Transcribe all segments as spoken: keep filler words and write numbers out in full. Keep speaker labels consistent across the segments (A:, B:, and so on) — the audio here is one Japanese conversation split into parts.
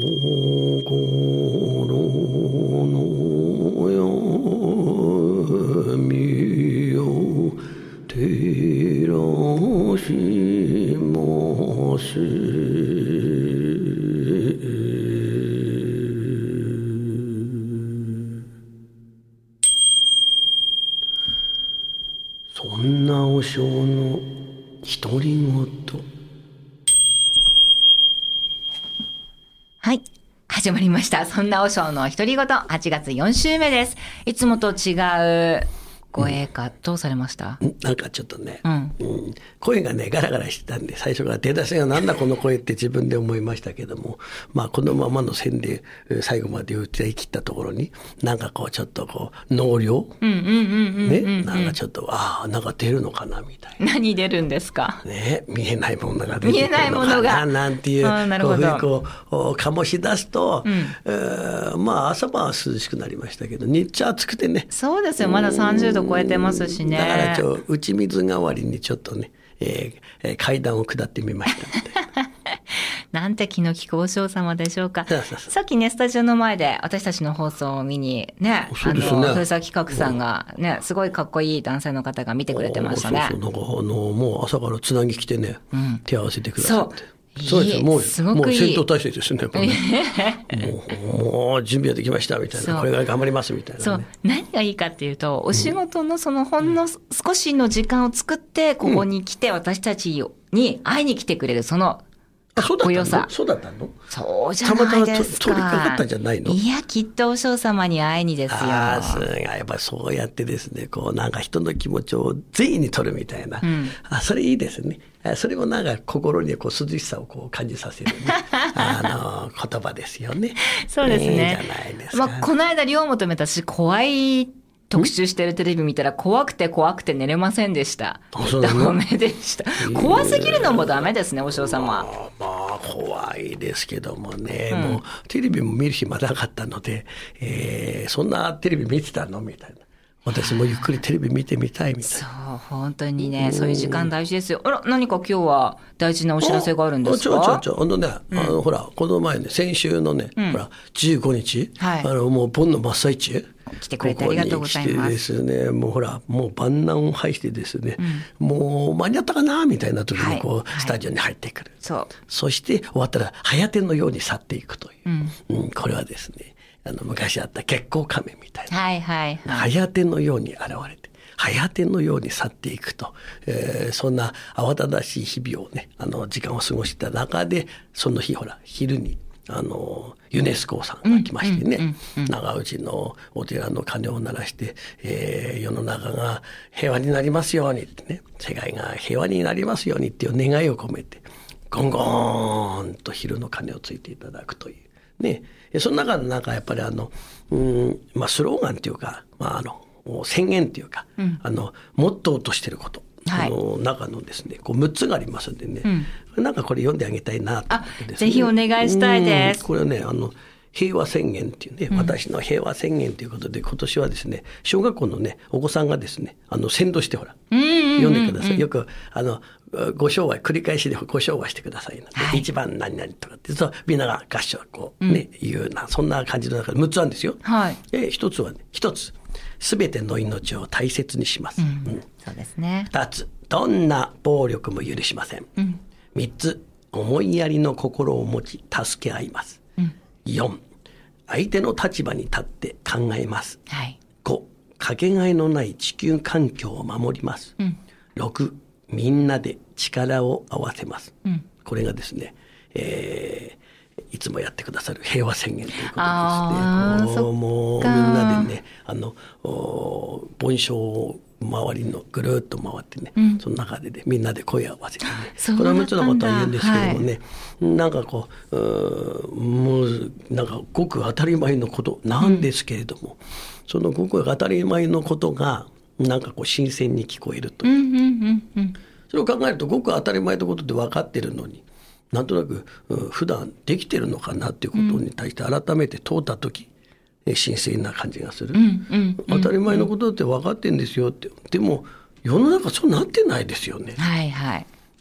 A: の闇を照らします。そんな和尚の独り言。
B: はい、始まりました。そんな和尚の独り言、はちがつよん週目です。いつもと違う声か、うん、どうされました？
A: なんかちょっとね、
B: うん
A: うん、声がねガラガラしてたんで、最初から出だしがなんだこの声って自分で思いましたけども、まあこのままの線で最後まで歌い切ったところになんかこうちょっとこう能量ね、なんかちょっとああなんか出るのかなみたいな。
B: 何出るんですか
A: ね、見えないものが出てくるのかな、
B: 見えないものが
A: なんていう、
B: あ、なるほど、
A: こうこう醸し出すと、
B: うん
A: えー、まあ朝晩は涼しくなりましたけど、日中暑くてね。
B: そうですよ、まださんじゅうど超えてますしね。
A: だからちょ打ち水代わりにちょっとね、えー、階段を下ってみましたので
B: なんて気の利く和尚様でしょうか。
A: そうそうそう、
B: さっきねスタジオの前で私たちの放送を見にね、
A: そうですね、
B: あの古崎企画さんがね、すごいかっこいい男性の方が見てくれてましたね。
A: そうそう、なんかあのもう朝からつなぎ来てね、うん、手合わせてくださって。
B: そう
A: そうですよ、もう
B: すごくいい、
A: もう戦闘態勢ですね、やっぱねもう、もう準備はできましたみたいな、これから頑張りますみたいな、ね、
B: そう何がいいかっていうと、お仕事のそのほんの少しの時間を作ってここに来て私たちに会いに来てくれるそのかっこよさ。
A: そうだったの？
B: そうじゃないですか。
A: たまたま通りかかったんじゃないの？
B: いや、きっとお嬢様に会いにですよ。
A: ああ、すごい。やっぱそうやってですね、こうなんか人の気持ちを善意に取るみたいな、うん、あ、それいいですね。それもなんか心にこう涼しさをこう感じさせる、ね、あの言葉ですよね。
B: そうですね。
A: いいじゃないですか。
B: まあ、この間量求めたし怖い特集してるテレビ見たら怖くて怖くて寝れませんでした。ダメでした。怖すぎるのもダメですね、お嬢様。
A: まあ、まあ、怖いですけどもね、うん、もうテレビも見る暇なかったので、えー、そんなテレビ見てたのみたいな。私もゆっくりテレビ見てみたいみたいな。
B: そう、本当にね、そういう時間大事ですよ。あら、何か今日は大事なお知らせがあるんですか？
A: ちょちょちょ、あのね、うん、あのほら、この前ね、先週のね、うん、ほら、じゅうごにち、はい、あのもう盆の真っ最中。
B: 来てくれてありがとうございます。
A: ここに来てですね、もうほら、もう万難を排してですね、うん、もう間に合ったかなみたいな時にこう、はい、スタジオに入ってくる。
B: そう。
A: そして終わったら早手のように去っていくという。うんうん、これはですね、あの昔あった月光仮面みたいな、
B: はいはいはい、
A: 早手のように現れて早手のように去っていくと、えー、そんな慌ただしい日々をね、あの時間を過ごした中で、その日ほら昼にあのユネスコさんが来ましてね、うんうんうんうん、長内のお寺の鐘を鳴らして、えー、世の中が平和になりますようにってね、世界が平和になりますようにっていう願いを込めてゴンゴーンと昼の鐘をついていただくというね、その中のなんかやっぱりあの、うんまあ、スローガンっていうか、まあ、あの宣言っていうか、うん、あのモットーとしてること、はい、の中のですねこうむっつがありますんでね、うん、なんかこれ読んであげたいなと思ってですね、
B: ぜひお願いしたいです。
A: これはねあの平和宣言っていうね、うん、私の平和宣言ということで、今年はですね小学校のねお子さんがですねあの先導してほら、うんうんうんうん、読んでください。よくあのご唱和繰り返しでご唱和してくださいので、はい、一番何々とかってそうみんなが合唱こうね、うん、いうなそんな感じの中でむっつあるんですよ。
B: はい、
A: で一つはね一つすべての命を大切にします。うん
B: うん、そうですね。
A: 二つどんな暴力も許しません。うん、三つ思いやりの心を持ち助け合います。うん、四相手の立場に立って考えます。はい、五かけがえのない地球環境を守ります。うん、六みんなで力を合わせます。うん、これがですね、えー、いつもやってくださる平和宣言ということですね。あもうみんなでね、あの盆栽を周りのぐるっと回ってね、うん、その中で、ね、みんなで声を合わせてね、これはむつのことは言うんですけどもね、はい、なんかこう、うもうなんかごく当たり前のことなんですけれども、うん、そのごく当たり前のことがなんかこう新鮮に聞こえるという、うんうんうんうん、それを考えるとごく当たり前のことで分かってるのに、なんとなく、うん、普段できてるのかなっていうことに対して改めて問うたとき、うん、新鮮な感じがする、うんうんうんうん、当たり前のことって分かってるんですよって。でも世の中そうなってないですよね。
B: はいはい、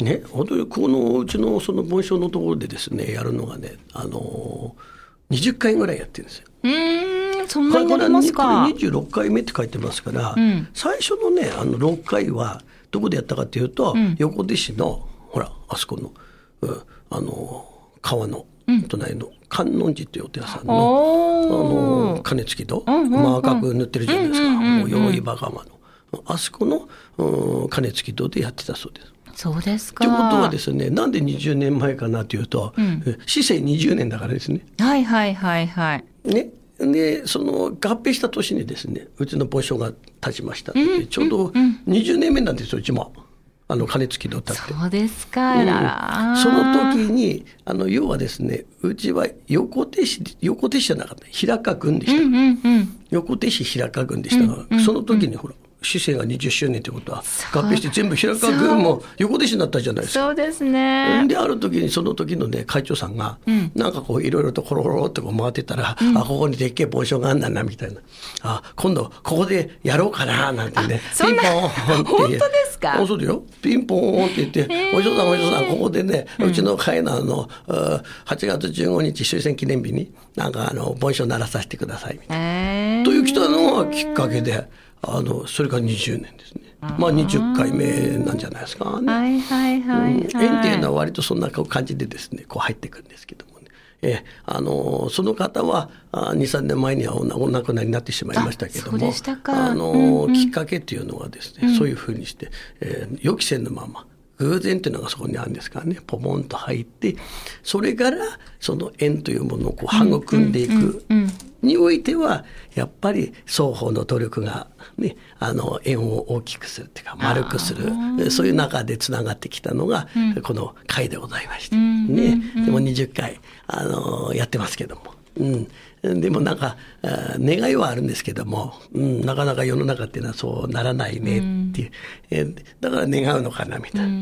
A: ね、本当にこのうちのその盆栽のところでですねやるのがね、あのー、にじゅっかいぐらいやってるんですよ。
B: うーん、そんなになりますか。
A: これにじゅうろっかいめって書いてますから、うん、最初のねあのろっかいはどこでやったかというと、うん、横手市のほらあそこの、うん、あの川の隣の観音寺というお寺さん の,、うん、あの鐘つき戸、うんうんうん、赤く塗ってるじゃないですか、うんうんうん、もう鎧場川のあそこの、うん、鐘つき戸でやってたそうです。
B: そうですか。
A: ということはですね、なんでにじゅうねんまえかなというと、うん、市政にじゅうねんだからですね。
B: はいはいはいはい。
A: ね、でその合併した年にですねうちの盆栽が立ちましたって、うん、ちょうどにじゅうねんめなんですようちも。あの鐘つき戸立って。
B: そうですか、うん、ら
A: その時にあの要はですねうちは横手市横手市じゃなかった平川郡でした、うんうんうん、横手市平川郡でしたから、うんうんうん、その時にほら市政がにじゅっしゅうねんということは合併して全部平川郡も横手市になったじゃないですか。
B: そうですね。
A: である時にその時のね会長さんが、うん、なんかこういろいろとコロコロってこう回ってたら、うん、あここにでっけえ盆栽があんだなみたいな、あ今度ここでやろうかななんてね
B: ピンポーンって本当ですか。
A: そうだよピンポーンって言ってお嬢さんお嬢さんここでね、うん、うちの会のあのはちがつじゅうごにち終戦記念日になんかあの盆栽鳴らさせてくださいみたいなという来たのがきっかけであのそれからにじゅうねんですね。まあにじゅっかいめなんじゃないですかね。
B: はいはいはい、はい、うん、
A: 縁っていうのは割とそんな感じでですねこう入ってくるんですけどもね、えあのその方はにさんねんまえにはお亡くなりになってしまいましたけども、あの、うんうん、きっかけっていうのはですね、うん、そういうふうにして、えー、予期せぬまま偶然っていうのがそこにあるんですからねポポンと入ってそれからその縁というものをこう育んでいくにおいてはやっぱり双方の努力が、ね、あの縁を大きくするっていうか丸くするそういう中でつながってきたのがこの会でございまして、ね、でもにじゅっかいあのやってますけども。うん、でもなんか願いはあるんですけども、うん、なかなか世の中っていうのはそうならないねっていう、うんえー、だから願うのかなみたいな、うん、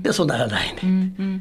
A: でそうならないね、うん、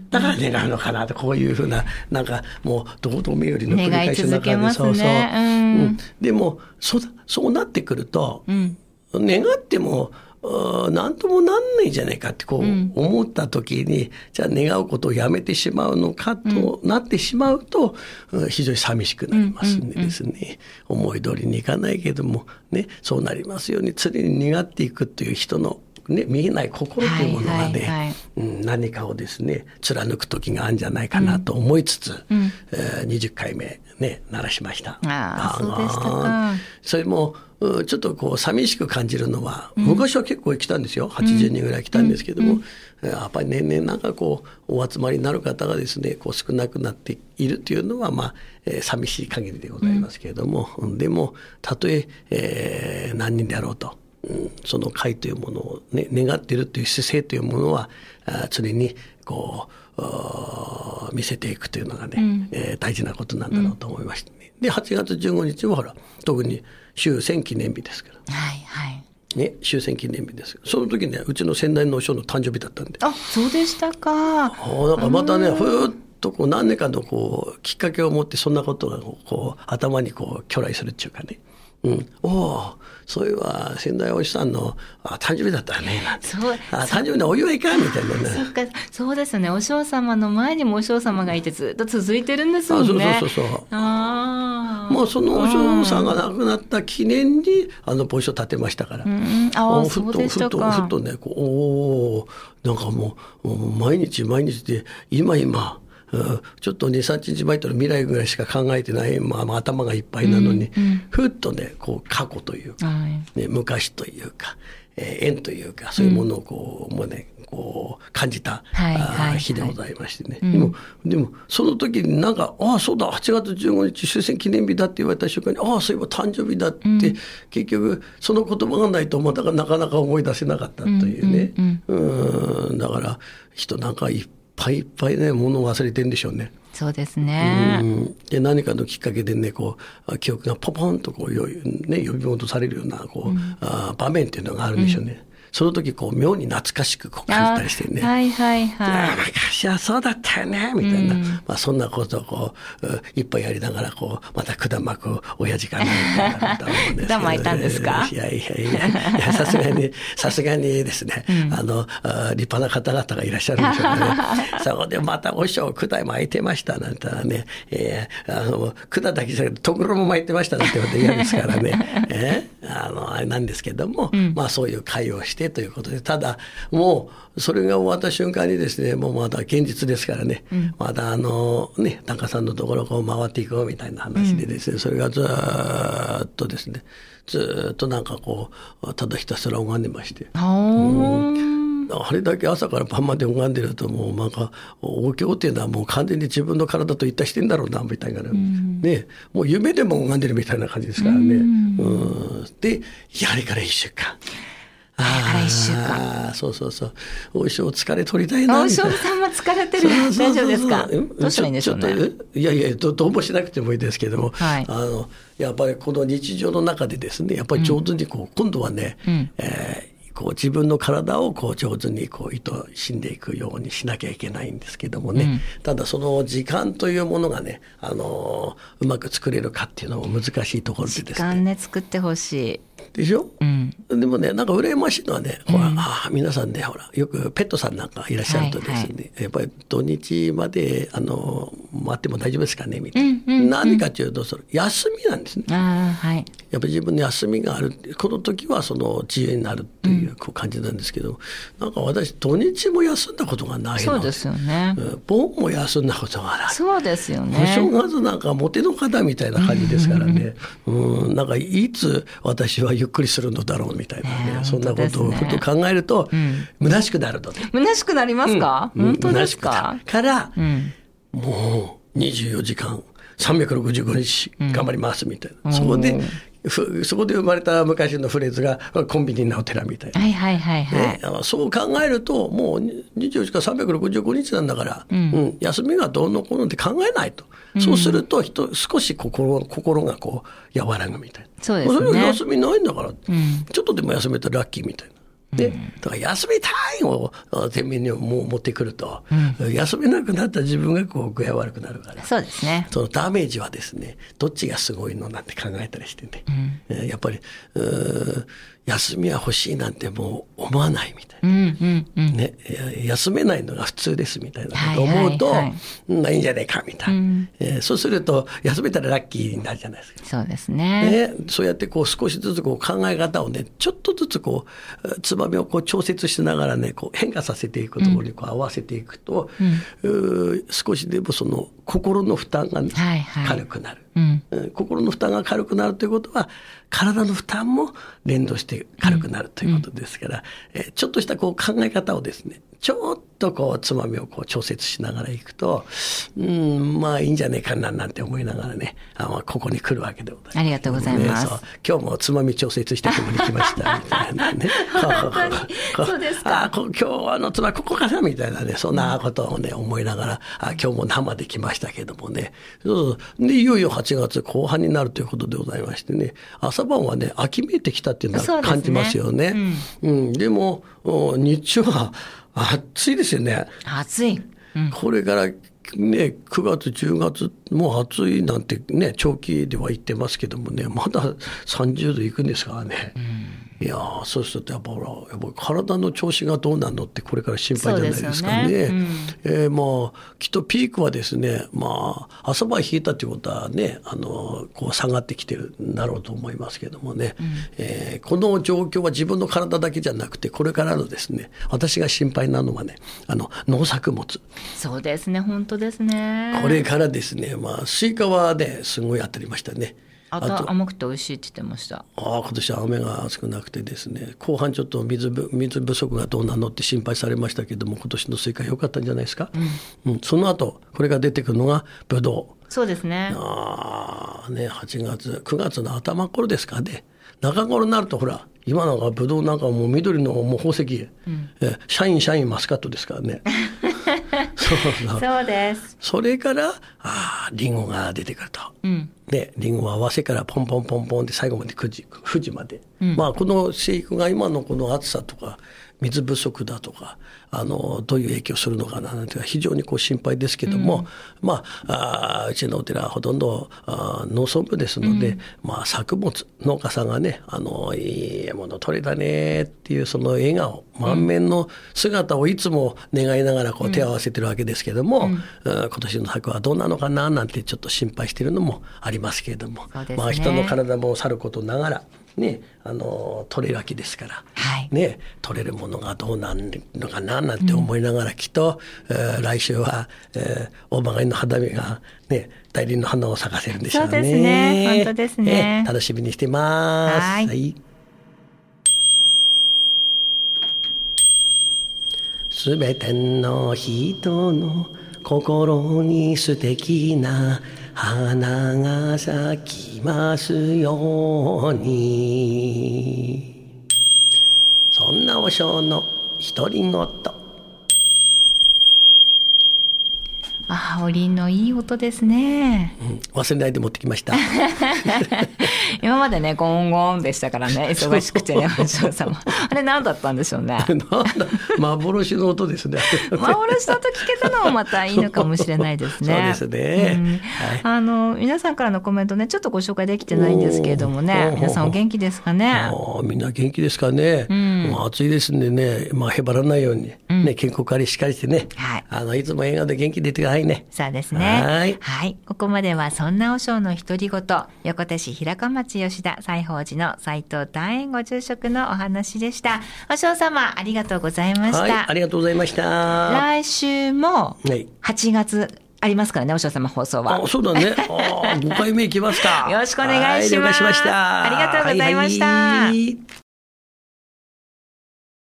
A: だから願うのかなとこういうふうななんかもうどこどめよりの繰り返しの中で
B: 願い続けますね。
A: そうそう、
B: うん
A: うん、でもそそうなってくると、うん、願っても何ともなんないじゃないかってこう思った時に、うん、じゃあ願うことをやめてしまうのかとなってしまうと、うん、非常に寂しくなりますんでですね、うんうんうん、思い通りにいかないけども、ね、そうなりますように常に願っていくという人の、ね、見えない心というものがね、はいはいはい、うん、何かをですね貫く時があるんじゃないかなと思いつつ、うんえー、にじゅっかいめ、ね、鳴らしました。
B: ああそうでしたか。
A: それもちょっとこう寂しく感じるのは、うん、昔は結構来たんですよ。はちじゅうにんぐらい来たんですけども、うんうん、やっぱり年々なんかこうお集まりになる方がですねこう少なくなっているというのはまあ、えー、寂しい限りでございますけれども、うん、でもたとええー、何人であろうと、うん、その会というものを、ね、願っているという姿勢というものはあ常にこう見せていくというのがね、うんえー、大事なことなんだろうと思いましてね。ではちがつじゅうごにちはほら特に終戦記念日ですから、
B: はいはい
A: ね、終戦記念日です。その時ねうちの先代のお師匠の誕生日だったんで。
B: あそうでしたか。
A: あなんかまたねふーっとこう何年かのこうきっかけを持ってそんなことがこう頭にこう去来するっていうかね、うん、おおそういえば先代お師さんのあ誕生日だったねなんてそうあ誕生日のお祝いかみたいなね。
B: そっかそうですねお師様の前にもお師様がいてずっと続いてるんですもんね。
A: あそうそうそうそうあもうそのお師さんが亡くなった記念にあの墓所建てましたから、うん、
B: あそうでしたか。
A: ふっとふっとねこうおなんかもう、もう毎日毎日で今今うん、ちょっとにさんにちまえとの未来ぐらいしか考えてない、まあ、まあ頭がいっぱいなのに、うんうん、ふっとねこう過去というか、はいね、昔というか、えー、縁というかそういうものをこう、うん、もうねこう感じた、はいはいはい、日でございましてね、うん、でもでもその時になんかああそうだはちがつじゅうごにち終戦記念日だって言われた瞬間にああそういえば誕生日だって、うん、結局その言葉がないとまたなかなか思い出せなかったというね、うんうんうん、うんだから人なんかいっぱいいっぱいね物を忘れてるんでしょうね。
B: そうですね。
A: うんで何かのきっかけでねこう記憶がポポンとこう、ね、呼び戻されるようなこう、うん、あ場面っていうのがあるんでしょうね、うん、 その時こう妙に懐かしくこう感じたりしてね、
B: はいはいはい、
A: 昔はそうだったよねみたいな、うん、まあ、そんなことをこういっぱいやりながらこうまた管巻く親父かなみたいなこと思うんですけど、ね、
B: 管巻いたんですか？
A: いやいやいやいや、さすがにさすがにですね、うん、あの立派な方々がいらっしゃるんでしょうねそこでまたお師匠管巻いてましたなんてね、えー、あの管だけじゃなくてとぐろも巻いてましたなんてこと嫌ですからね、えー、あのあれなんですけども、うん、まあそういう会をしてということで、ただもうそれが終わった瞬間にですね、もうまだ現実ですからね、うん、まだあのね中さんのところをこう回っていこうみたいな話でですね、うん、それがずっとですねずっとなんかこうただひたすら拝んでまして、うんあれだけ朝から晩まで拝んでるともうなんかお経っていうのはもう完全に自分の体と一体してんだろうなみたいな、うん、ね、もう夢でも拝んでるみたいな感じですからね、うん、うんでやれからいっしゅうかん
B: あれからいっしゅうかん、
A: そうそうそう、お師匠疲れ取りたいなみたいな。
B: お師匠さんも疲れてる。大丈夫ですか？どうしたらいいんでしょうね。
A: いやいや ど, どうもしなくてもいいですけども、はい、あのやっぱりこの日常の中でですね、やっぱり上手にこう、うん、今度はね、うんえーこう自分の体をこう上手にこう意図しんでいくようにしなきゃいけないんですけどもね、うん、ただその時間というものがね、あのー、うまく作れるかっていうのも難しいところでですね。
B: 時間ね作ってほしい
A: でしょ、うん、でもねなんか羨ましいのはね、ほら、
B: うん、
A: あ皆さんねほらよくペットさんなんかいらっしゃるとですね、はいはい、やっぱり土日まであの待っても大丈夫ですかねみたいな、うんうんうん、何かというとそれ休みなんですね。
B: あ、はい、やっ
A: ぱり自分の休みがあるこの時はその自由になるっていうこう感じなんですけど、うん、なんか私土日も休んだことがないので、
B: そうですよね、
A: 盆も休んだことがない、
B: そうですよね、
A: お正月なんかモテの方みたいな感じですからね、うん、なんかいつ私はゆっくりするのだろうみたいなね、えー、そんなことをふと考えると、うん、虚しくなると、
B: 虚しくなりますか、うん、本当ですか？
A: から、うん、もうにじゅうよじかんさんびゃくろくじゅうごにち頑張りますみたいな、うん、そこでそこで生まれた昔のフレーズがコンビニのお寺みたいな、
B: はいはいはいはい、
A: ね、そう考えるともうにじゅうよじかんさんびゃくろくじゅうごにちなんだから、うんうん、休みがどうのこうのって考えないと、うん、そうすると人少し 心, 心がこう和らぐみたいな、
B: そうですね、
A: それは休みないんだから、うん、ちょっとでも休めたらラッキーみたいなで、だから休みたいを前面にもう持ってくると、うん、休めなくなった自分がこう具合悪くなるから、
B: そうですね、
A: そのダメージはですねどっちがすごいのなんて考えたりしてね、うん、やっぱりう休みは欲しいなんてもう思わないみたいな、うんうんうんね、休めないのが普通ですみたいなことを思うと、はいはいはい、まあいいんじゃないかみたいな、うんえー、そうすると休めたらラッキーになるじゃないですか。
B: そうですね。
A: ね、そうやってこう少しずつこう考え方をねちょっとずつこうつまみをこう調節しながらねこう変化させていくところにこう合わせていくと、うん、少しでもその心の負担が、ねはいはい、軽くなる、うんうん、心の負担が軽くなるということは体の負担も連動して軽くなるということですから、うんうん、えちょっとしたこう考え方をですねちょっとこうつまみをこう調節しながらいくと、うん、まあいいんじゃねえかななんて思いながらね、あまあここに来るわけでございます。
B: ありがとうございます。
A: ね、そう今日もつまみ調節してここに来ましたみたいなね。
B: そうですか。
A: あこ今日あのつまみここかなみたいなねそんなことをね思いながら、あ今日も生で来ましたけどもね。そうそうでいよいよはちがつこう半になるということでございましてね、朝晩はね秋めいてきたっていうのは感じますよね。うん、うん、でも日中は暑いですよね。
B: 暑い、
A: うん、これからねくがつじゅうがつもう暑いなんてね長期では言ってますけどもねまださんじゅうどいくんですからね、うん、いやそうするとやっぱほらやっぱ体の調子がどうなのってこれから心配じゃないですかね。ね、うんえー、まあきっとピークはですねまあ朝晩冷えたということはねあのこう下がってきてるんだろうと思いますけどもね、うんえー、この状況は自分の体だけじゃなくてこれからのですね私が心配なのはねあの農作物。
B: そうですね本当ですね。
A: これからですね、まあ、スイカはねすごい当たりましたね。
B: あと甘くて美味しいって言ってました。
A: あ今年は雨が少なくてですね後半ちょっと 水, 水不足がどうなのって心配されましたけども今年のスイカ良かったんじゃないですか、うんうん、その後これが出てくるのがブドウ。
B: そうですね。
A: あねはちがつくがつの頭頃ですかね中頃になるとほら今なんかブドウなんかもう緑のもう宝石、うん、えシャインシャインマスカットですからねそうそう
B: そうです。
A: それからあリンゴが出てくると、うん、でリンゴは合わせからポンポンポンポンって最後までくじふじまで、うん、まあこの生育が今のこの暑さとか水不足だとかあのどういう影響するのかななんて非常にこう心配ですけども、うん、まあ、あうちのお寺はほとんどあ農村部ですので、うん、まあ、作物農家さんがねあのいいもの取れたねっていうその笑顔満面の姿をいつも願いながらこう手を合わせてるわけですけども、うん、今年の作はどうなのかななんてちょっと心配しているのもありますけれども、ね、まあ、人の体もさることながらね、あの取れるわけですから、はいね、取れるものがどうなんのかななんて思いながら、うん、きっと、えー、来週は、えー、大曲の花見が、ね、大輪の花を咲かせるんでしょうね。
B: そうですね、本当ですね、
A: えー、楽しみにしてます。はい、はい、すべての人の心に素敵な花が咲きますように。そんな和尚の独り言。
B: ああ、おりんのいい音ですね、
A: うん、忘れないで持ってきました
B: 今までねゴンゴンでしたからね、忙しくてね和尚様あれ何だったんでしょうね
A: なんだ幻の音ですね
B: 幻の音聞けたのもまたいいのかもしれないですね
A: そうですね、うん、はい、
B: あの皆さんからのコメントねちょっとご紹介できてないんですけれどもね、皆さんお元気ですかね。
A: みんな元気ですかね、うん、もう暑いですんでね、まあ、へばらないように、ね、うん、健康管理しっかりしてね、はい、あのいつも笑顔で元気出てくださいね。
B: そうですね。はい、はい、ここまではそんな和尚の独り言、横手市平川町吉田西宝寺の斉藤大円ご住職のお話でした。和尚様ありがとうございました。はい、
A: ありがとうございました。
B: 来週もはちがつありますからね、和尚様放送は。
A: あ、そうだね。あ、ごかいめいきますか。
B: よろしくお願いします。
A: はい、了解しました。
B: ありがとうございました。はいはい。